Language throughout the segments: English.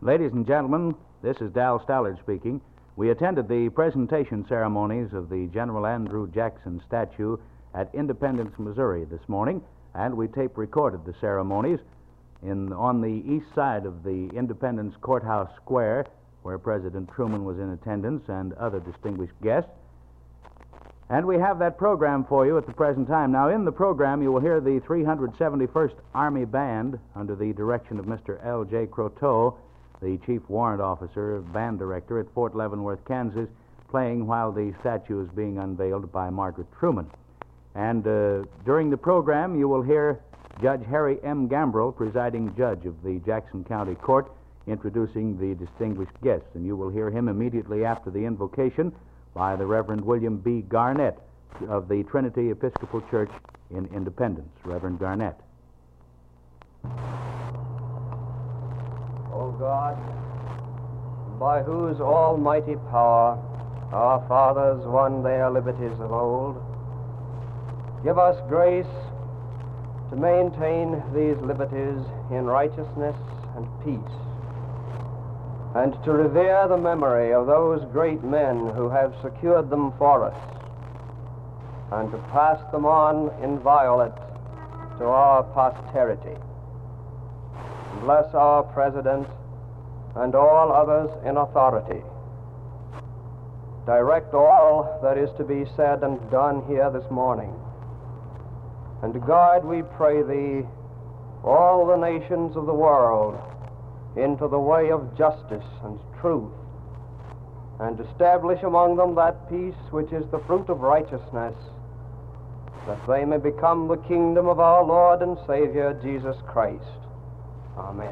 Ladies and gentlemen, this is Dal Stallard speaking. We attended the presentation ceremonies of the General Andrew Jackson statue at Independence, Missouri this morning, and we tape recorded the ceremonies on the east side of the Independence Courthouse Square, where President Truman was in attendance and other distinguished guests. And we have that program for you at the present time. Now, in the program, you will hear the 371st Army Band under the direction of Mr. L.J. Croteau, the Chief Warrant Officer, Band Director at Fort Leavenworth, Kansas, playing while the statue is being unveiled by Margaret Truman. And during the program, you will hear Judge Harry M. Gambrill, presiding judge of the Jackson County Court, introducing the distinguished guests. And you will hear him immediately after the invocation by the Reverend William B. Garnett of the Trinity Episcopal Church in Independence. Reverend Garnett. O God, by whose almighty power our fathers won their liberties of old, give us grace to maintain these liberties in righteousness and peace, and to revere the memory of those great men who have secured them for us, and to pass them on inviolate to our posterity. Bless our President and all others in authority. Direct all that is to be said and done here this morning. And guide, we pray Thee, all the nations of the world into the way of justice and truth, and establish among them that peace which is the fruit of righteousness, that they may become the kingdom of our Lord and Savior, Jesus Christ. Amen.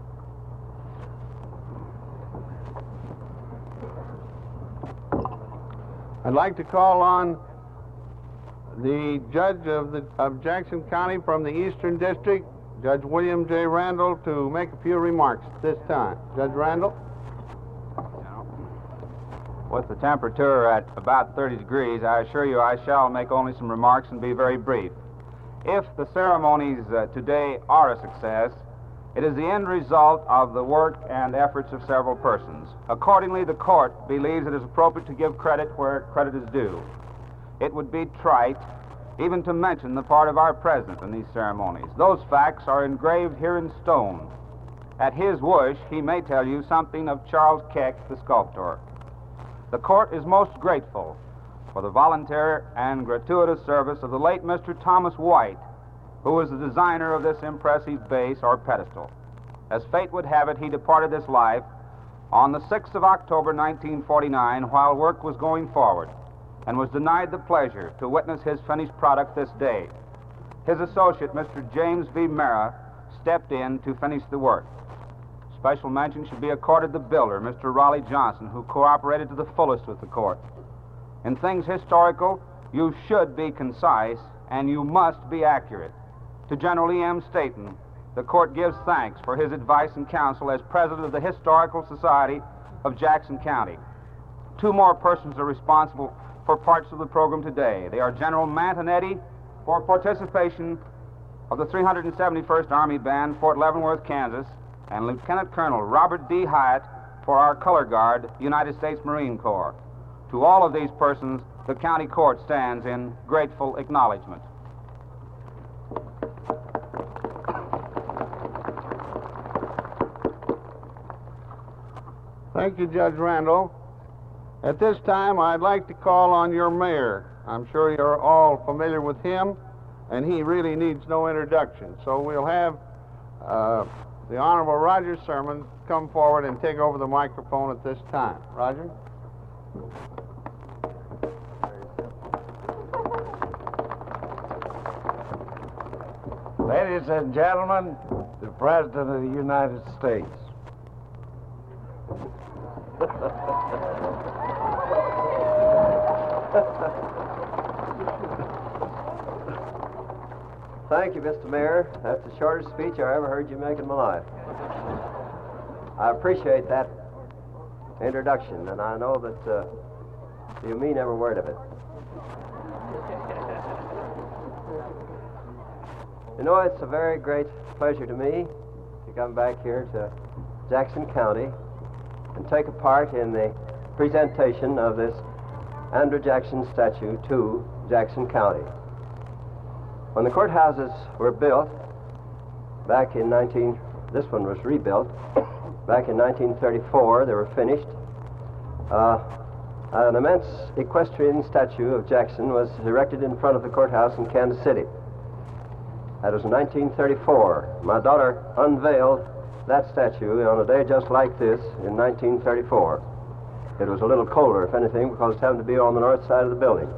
I'd like to call on the judge of Jackson County from the Eastern District, Judge William J. Randall, to make a few remarks at this time. Judge Randall? With the temperature at about 30 degrees, I assure you I shall make only some remarks and be very brief. If the ceremonies today are a success, it is the end result of the work and efforts of several persons. Accordingly, the court believes it is appropriate to give credit where credit is due. It would be trite even to mention the part of our president in these ceremonies. Those facts are engraved here in stone. At his wish, he may tell you something of Charles Keck, the sculptor. The court is most grateful for the voluntary and gratuitous service of the late Mr. Thomas White, who was the designer of this impressive base or pedestal. As fate would have it, he departed this life on the 6th of October, 1949, while work was going forward, and was denied the pleasure to witness his finished product this day. His associate, Mr. James V. Mara, stepped in to finish the work. Special mention should be accorded the builder, Mr. Raleigh Johnson, who cooperated to the fullest with the court. In things historical, you should be concise, and you must be accurate. To General E.M. Staton, the court gives thanks for his advice and counsel as president of the Historical Society of Jackson County. Two more persons are responsible for parts of the program today. They are General Mantonetti for participation of the 371st Army Band, Fort Leavenworth, Kansas, and Lieutenant Colonel Robert D. Hyatt for our Color Guard, United States Marine Corps. To all of these persons, the county court stands in grateful acknowledgement. Thank you, Judge Randall. At this time, I'd like to call on your mayor. I'm sure you're all familiar with him, and he really needs no introduction. So we'll have the Honorable Roger Sermon come forward and take over the microphone at this time. Roger? Ladies and gentlemen, the President of the United States. Thank you, Mr. Mayor. That's the shortest speech I ever heard you make in my life. I appreciate that introduction, and I know that you mean every word of it. You know, it's a very great pleasure to me to come back here to Jackson County and take a part in the presentation of this Andrew Jackson statue to Jackson County. When the courthouses were built back in this one was rebuilt back in 1934, they were finished. An immense equestrian statue of Jackson was erected in front of the courthouse in Kansas City. That was in 1934. My daughter unveiled that statue on a day just like this in 1934. It was a little colder, if anything, because it happened to be on the north side of the building.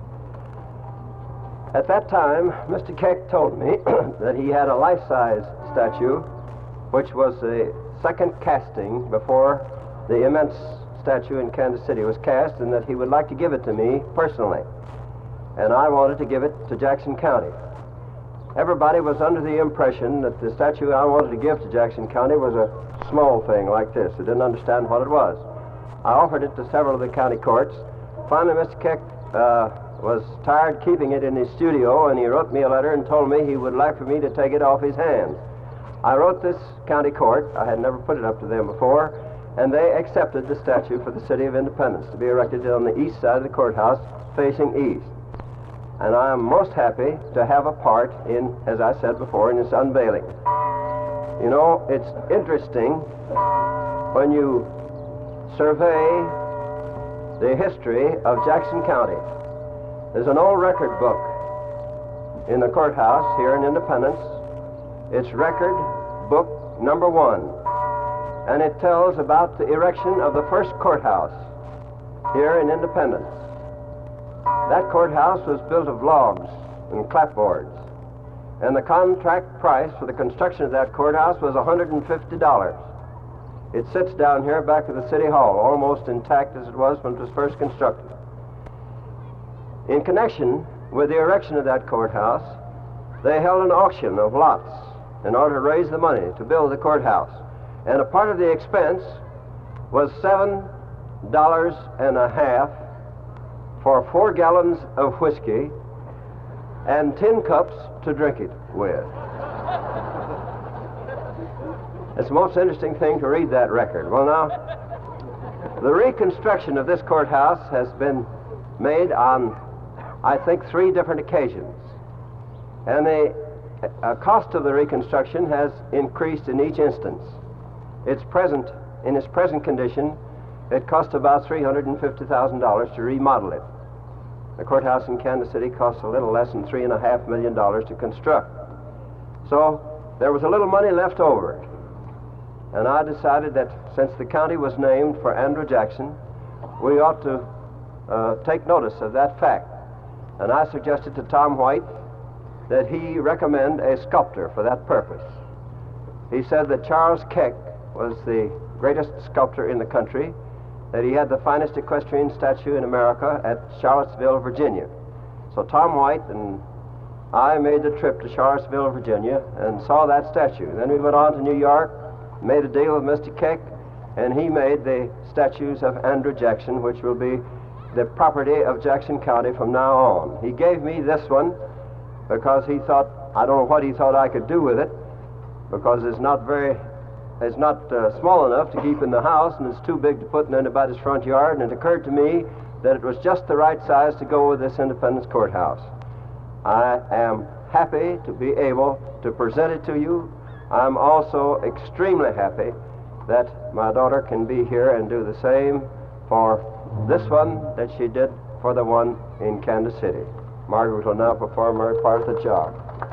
At that time, Mr. Keck told me that he had a life-size statue, which was the second casting before the immense statue in Kansas City was cast, and that he would like to give it to me personally. And I wanted to give it to Jackson County. Everybody was under the impression that the statue I wanted to give to Jackson County was a small thing like this. They didn't understand what it was. I offered it to several of the county courts. Finally, Mr. Keck was tired keeping it in his studio, and he wrote me a letter and told me he would like for me to take it off his hands. I wrote this county court. I had never put it up to them before, and they accepted the statue for the City of Independence to be erected on the east side of the courthouse, facing east. And I am most happy to have a part in, as I said before, in its unveiling. You know, it's interesting when you survey the history of Jackson County. There's an old record book in the courthouse here in Independence. It's record book number 1, and it tells about the erection of the first courthouse here in Independence. That courthouse was built of logs and clapboards, and the contract price for the construction of that courthouse was $150. It sits down here back of the City Hall, almost intact as it was when it was first constructed. In connection with the erection of that courthouse, they held an auction of lots in order to raise the money to build the courthouse. And a part of the expense was $7.50 for 4 gallons of whiskey and 10 cups to drink it with. It's the most interesting thing to read that record. Well, now, the reconstruction of this courthouse has been made on, I think, 3 different occasions. And the cost of the reconstruction has increased in each instance. In its present condition, it cost about $350,000 to remodel it. The courthouse in Kansas City cost a little less than $3.5 million to construct. So there was a little money left over. And I decided that since the county was named for Andrew Jackson, we ought to take notice of that fact. And I suggested to Tom White that he recommend a sculptor for that purpose. He said that Charles Keck was the greatest sculptor in the country, that he had the finest equestrian statue in America at Charlottesville, Virginia. So Tom White and I made the trip to Charlottesville, Virginia, and saw that statue. Then we went on to New York, made a deal with Mr. Keck, and he made the statues of Andrew Jackson, which will be the property of Jackson County from now on. He gave me this one because he thought, I don't know what he thought I could do with it, because it's not small enough to keep in the house, and it's too big to put in anybody's front yard. And it occurred to me that it was just the right size to go with this Independence Courthouse. I am happy to be able to present it to you. I'm also extremely happy that my daughter can be here and do the same for this one that she did for the one in Kansas City. Margaret will now perform her part of the job.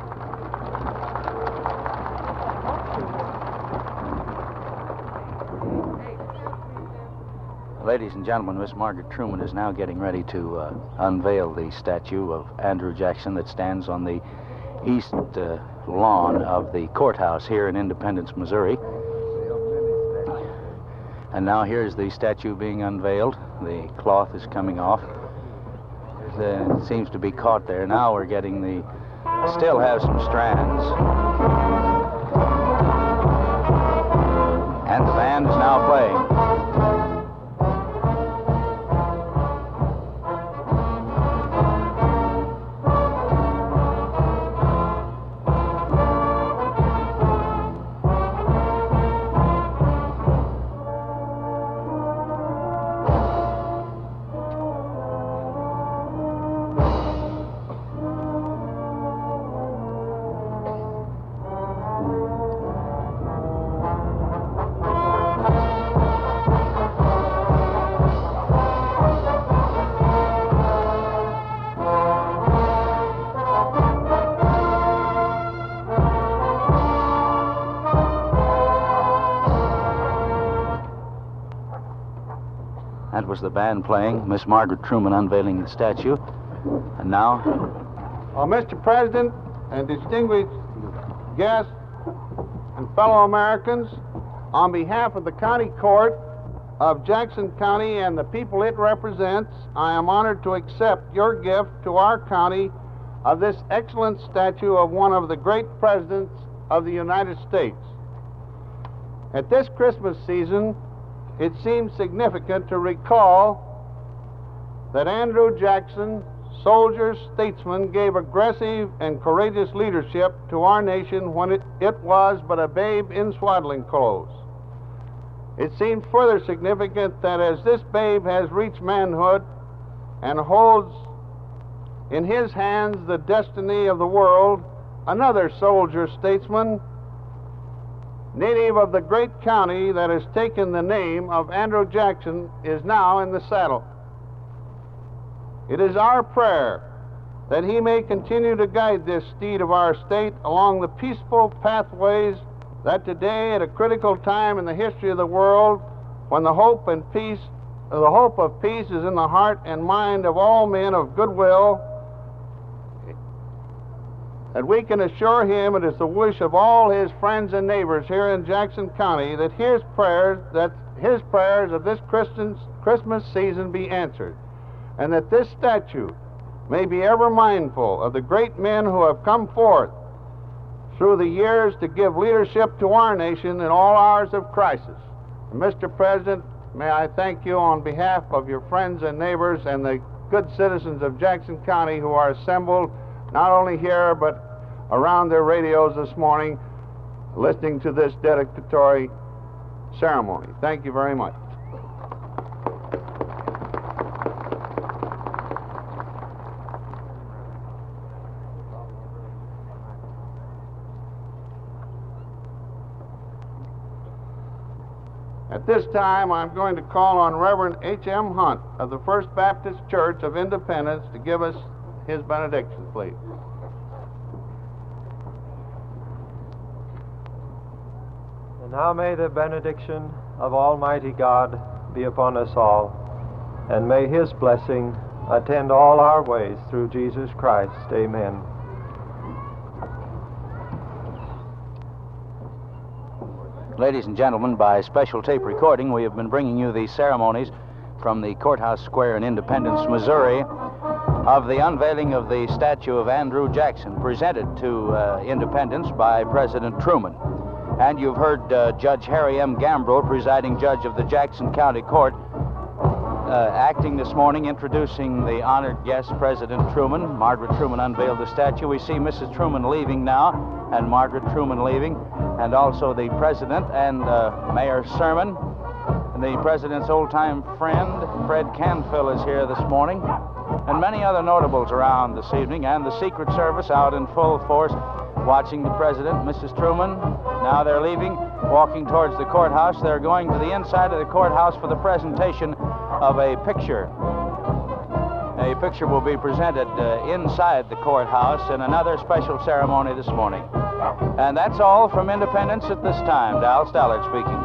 Ladies and gentlemen, Miss Margaret Truman is now getting ready to unveil the statue of Andrew Jackson that stands on the east lawn of the courthouse here in Independence, Missouri. And now here's the statue being unveiled. The cloth is coming off. It seems to be caught there. Now we're getting still have some strands. And the band is now playing. the band playing, Miss Margaret Truman unveiling the statue. And now, Mr. President and distinguished guests and fellow Americans, on behalf of the County Court of Jackson County and the people it represents, I am honored to accept your gift to our county of this excellent statue of one of the great presidents of the United States. At this Christmas season, it seems significant to recall that Andrew Jackson, soldier, statesman, gave aggressive and courageous leadership to our nation when it was but a babe in swaddling clothes. It seems further significant that as this babe has reached manhood and holds in his hands the destiny of the world, another soldier statesman, native of the great county that has taken the name of Andrew Jackson, is now in the saddle. It is our prayer that he may continue to guide this steed of our state along the peaceful pathways that today, at a critical time in the history of the world, when the hope of peace is in the heart and mind of all men of goodwill, that we can assure him it is the wish of all his friends and neighbors here in Jackson County that his prayers of this Christmas season be answered, and that this statue may be ever mindful of the great men who have come forth through the years to give leadership to our nation in all hours of crisis. And Mr. President, may I thank you on behalf of your friends and neighbors and the good citizens of Jackson County who are assembled not only here but around their radios this morning listening to this dedicatory ceremony. Thank you very much. At this time, I'm going to call on Reverend H.M. Hunt of the First Baptist Church of Independence to give us his benediction, please. And now may the benediction of Almighty God be upon us all, and may his blessing attend all our ways through Jesus Christ. Amen. ladies and gentlemen, by special tape recording, we have been bringing you the ceremonies from the Courthouse Square in Independence, Missouri, of the unveiling of the statue of Andrew Jackson, presented to Independence by President Truman. And you've heard Judge Harry M. Gambrill, presiding judge of the Jackson County Court, acting this morning, introducing the honored guest, President Truman. Margaret Truman unveiled the statue. We see Mrs. Truman leaving now, and Margaret Truman leaving, and also the President and Mayor Sermon. And the President's old-time friend, Fred Canfill, is here this morning, and many other notables around this evening, and the Secret Service out in full force watching the President. Mrs. Truman, now they're leaving, walking towards the courthouse. They're going to the inside of the courthouse for the presentation of a picture. A picture will be presented inside the courthouse in another special ceremony this morning. And that's all from Independence at this time. Dal Stallard speaking.